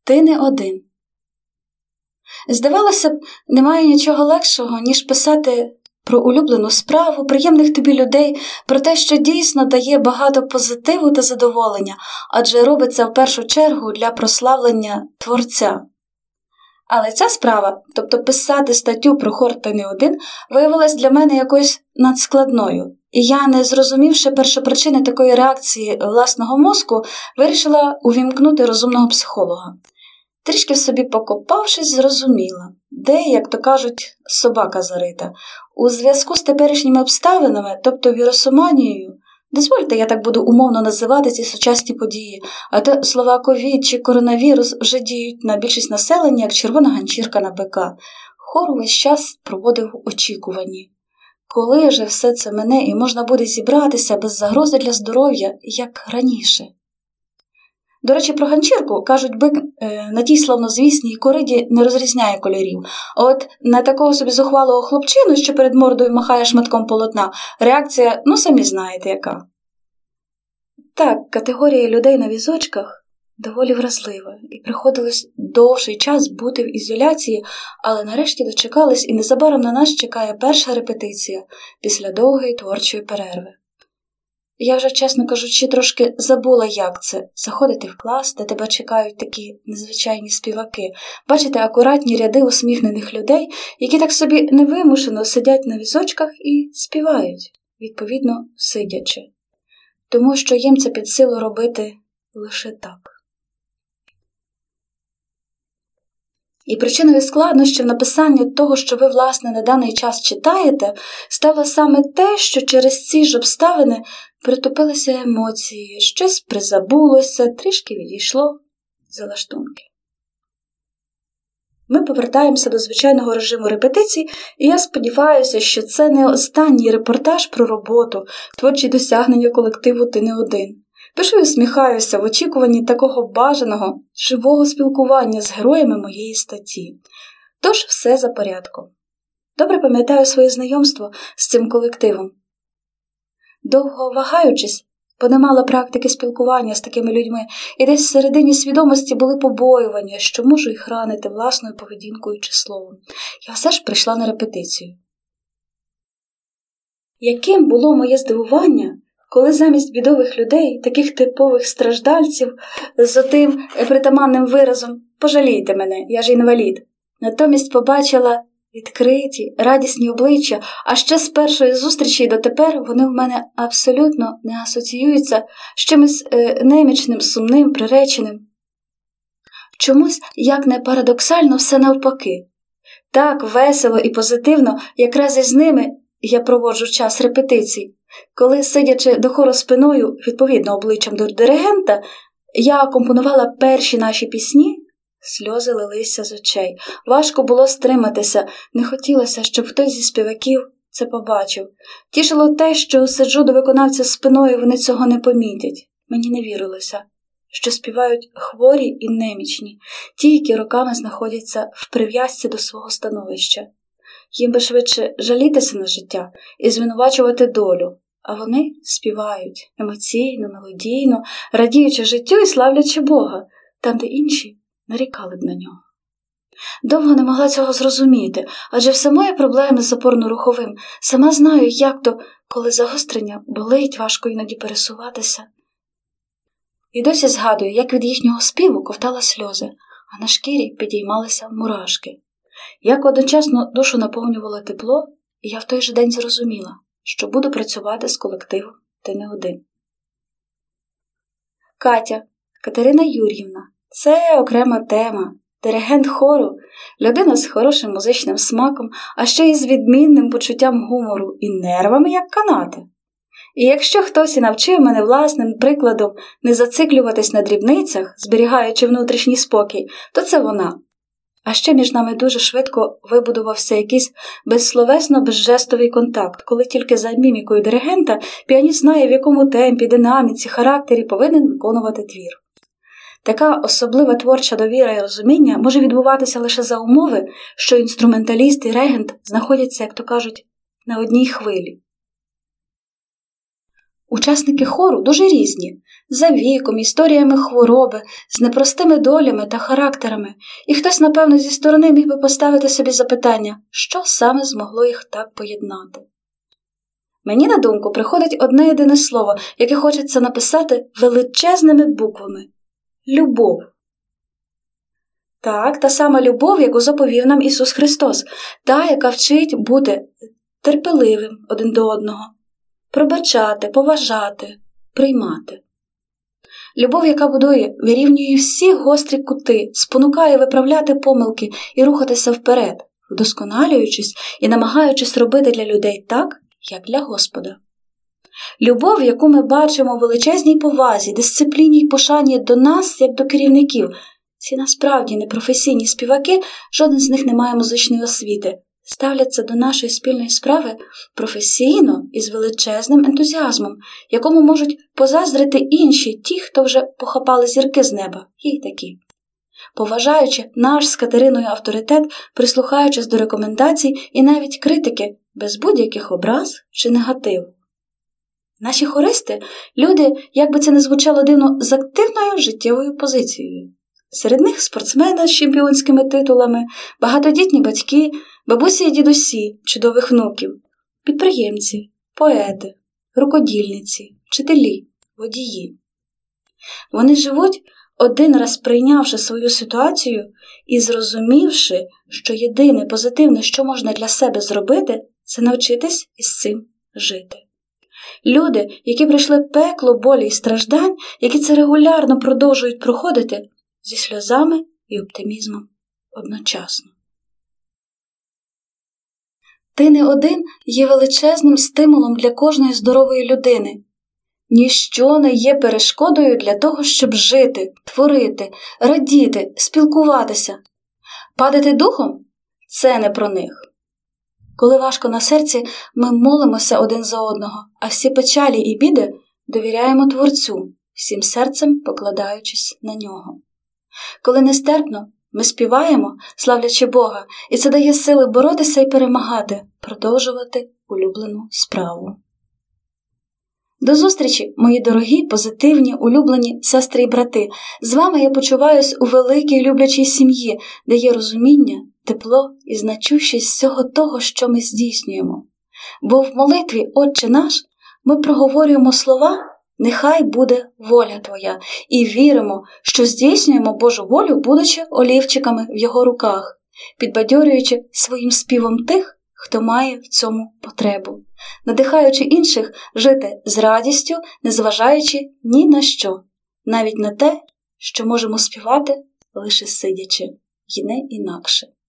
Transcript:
Ти не один. Здавалося б, немає нічого легшого, ніж писати про улюблену справу, приємних тобі людей, про те, що дійсно дає багато позитиву та задоволення, адже робиться в першу чергу для прославлення творця. Але ця справа, тобто писати статтю про хор «Ти не один», виявилась для мене якоюсь надскладною. І я, не зрозумівши першопричини такої реакції власного мозку, вирішила увімкнути розумного психолога. Трішки в собі покопавшись, зрозуміла, де, як то кажуть, собака зарита. У зв'язку з теперішніми обставинами, тобто вірусоманією, дозвольте, я так буду умовно називати ці сучасні події, а то слова ковід чи коронавірус вже діють на більшість населення, як червона ганчірка на бика. Хор увесь час проводив в очікуванні. Коли же все це мине і можна буде зібратися без загрози для здоров'я, як раніше? До речі, про ганчірку, кажуть, бик на тій славнозвісній кориді не розрізняє кольорів. А от на такого собі зухвалого хлопчину, що перед мордою махає шматком полотна, реакція, самі знаєте яка. Так, категорія людей на візочках доволі вразлива, і приходилось довший час бути в ізоляції, але нарешті дочекались, і незабаром на нас чекає перша репетиція після довгої творчої перерви. Я вже, чесно кажучи, трошки забула, як це – заходити в клас, де тебе чекають такі незвичайні співаки, бачити акуратні ряди усміхнених людей, які так собі невимушено сидять на візочках і співають, відповідно, сидячи. Тому що їм це під силу робити лише так. І причиною складнощів написання того, що ви, власне, на даний час читаєте, стало саме те, що через ці ж обставини притупилися емоції, щось призабулося, трішки відійшло за лаштунки. Ми повертаємося до звичайного режиму репетицій, і я сподіваюся, що це не останній репортаж про роботу, творчі досягнення колективу «Ти не один». Пишу і усміхаюся в очікуванні такого бажаного, живого спілкування з героями моєї статті. Тож все за порядком. Добре пам'ятаю своє знайомство з цим колективом. Довго вагаючись, бо не мала практики спілкування з такими людьми, і десь всередині свідомості були побоювання, що можу їх ранити власною поведінкою чи словом. Я все ж прийшла на репетицію. Яким було моє здивування, коли замість бідових людей, таких типових страждальців, з отим притаманним виразом «пожалійте мене, я ж інвалід», натомість побачила відкриті, радісні обличчя, а ще з першої зустрічі дотепер вони в мене абсолютно не асоціюються з чимось немічним, сумним, приреченим. Чомусь, як не парадоксально, все навпаки. Так весело і позитивно, якраз із ними я проводжу час репетицій. Коли, сидячи до хору спиною, відповідно обличчям до диригента, я акомпонувала перші наші пісні, сльози лилися з очей. Важко було стриматися, не хотілося, щоб хтось зі співаків це побачив. Тішило те, що сиджу до виконавця спиною, вони цього не помітять. Мені не вірилося, що співають хворі і немічні, ті, які роками знаходяться в прив'язці до свого становища. Їм би швидше жалітися на життя і звинувачувати долю, а вони співають емоційно, мелодійно, радіючи життю і славлячи Бога, там, де інші нарікали б на нього. Довго не могла цього зрозуміти, адже все мої проблеми з опорно-руховим. Сама знаю, як то, коли загострення болить, важко іноді пересуватися. І досі згадую, як від їхнього співу ковтала сльози, а на шкірі підіймалися мурашки. Як одночасно душу наповнювало тепло, і я в той же день зрозуміла, що буду працювати з колективом «Ти не один». Катя, Катерина Юр'ївна, це окрема тема. Диригент хору, людина з хорошим музичним смаком, а ще й з відмінним почуттям гумору і нервами, як канати. І якщо хтось і навчив мене власним прикладом не зациклюватись на дрібницях, зберігаючи внутрішній спокій, то це вона. А ще між нами дуже швидко вибудувався якийсь безсловесно-безжестовий контакт, коли тільки за мімікою диригента піаніст знає, в якому темпі, динаміці, характері повинен виконувати твір. Така особлива творча довіра і розуміння може відбуватися лише за умови, що інструменталіст і регент знаходяться, як то кажуть, на одній хвилі. Учасники хору дуже різні, за віком, історіями хвороби, з непростими долями та характерами, і хтось, напевно, зі сторони міг би поставити собі запитання, що саме змогло їх так поєднати. Мені на думку приходить одне єдине слово, яке хочеться написати величезними буквами – любов. Так, та сама любов, яку заповів нам Ісус Христос, та, яка вчить бути терпеливим один до одного, пробачати, поважати, приймати. Любов, яка будує, вирівнює всі гострі кути, спонукає виправляти помилки і рухатися вперед, вдосконалюючись і намагаючись робити для людей так, як для Господа. Любов, яку ми бачимо у величезній повазі, дисципліні й пошані до нас, як до керівників. Ці насправді непрофесійні співаки, жоден з них не має музичної освіти, ставляться до нашої спільної справи професійно і з величезним ентузіазмом, якому можуть позаздрити інші, ті, хто вже похапали зірки з неба, є й такі. Поважаючи наш з Катериною авторитет, прислухаючись до рекомендацій і навіть критики, без будь-яких образ чи негативу. Наші хористи – люди, як би це не звучало дивно, з активною життєвою позицією. Серед них спортсмени з чемпіонськими титулами, багатодітні батьки, бабусі і дідусі, чудових внуків, підприємці, поети, рукодільниці, вчителі, водії. Вони живуть, один раз прийнявши свою ситуацію і зрозумівши, що єдине позитивне, що можна для себе зробити, це навчитись із цим жити. Люди, які пройшли пекло болі і страждань, які це регулярно продовжують проходити, зі сльозами і оптимізмом одночасно. Ти не один є величезним стимулом для кожної здорової людини. Ніщо не є перешкодою для того, щоб жити, творити, радіти, спілкуватися. Падати духом – це не про них. Коли важко на серці, ми молимося один за одного, а всі печалі і біди довіряємо Творцю, всім серцем покладаючись на нього. Коли нестерпно, ми співаємо, славлячи Бога, і це дає сили боротися і перемагати, продовжувати улюблену справу. До зустрічі, мої дорогі, позитивні, улюблені сестри і брати. З вами я почуваюсь у великій люблячій сім'ї, де є розуміння, тепло і значущість всього того, що ми здійснюємо. Бо в молитві «Отче наш» ми проговорюємо слова «Нехай буде воля Твоя» і віримо, що здійснюємо Божу волю, будучи олівчиками в Його руках, підбадьорюючи своїм співом тих, хто має в цьому потребу, надихаючи інших жити з радістю, незважаючи ні на що, навіть на те, що можемо співати лише сидячи, і не інакше.